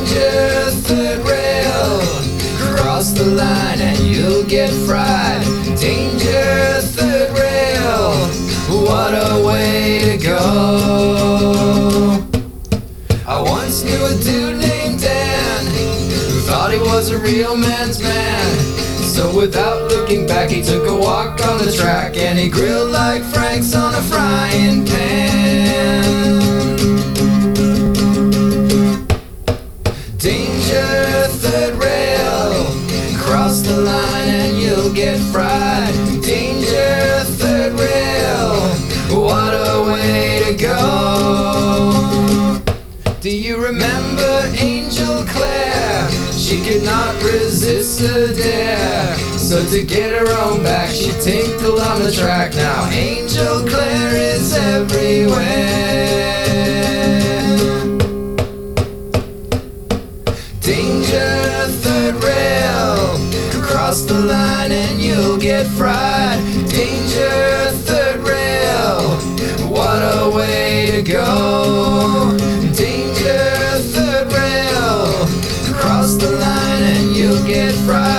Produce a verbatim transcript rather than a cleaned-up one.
Danger, third rail. Cross the line and you'll get fried. Danger, third rail. What a way to go. I once knew a dude named Dan who thought he was a real man's man. So without looking back, he took a walk on the track and he grilled like Frank's on a frying pan. Danger, third rail. Cross the line and you'll get fried. Danger, third rail. What a way to go. Do you remember Angel Claire? She could not resist a dare. So to get her own back, she tinkled on the track. Now Angel Claire is everywhere. Danger, third rail. Cross the line and you'll get fried. Danger, third rail. What a way to go. Danger, third rail. Cross the line and you'll get fried.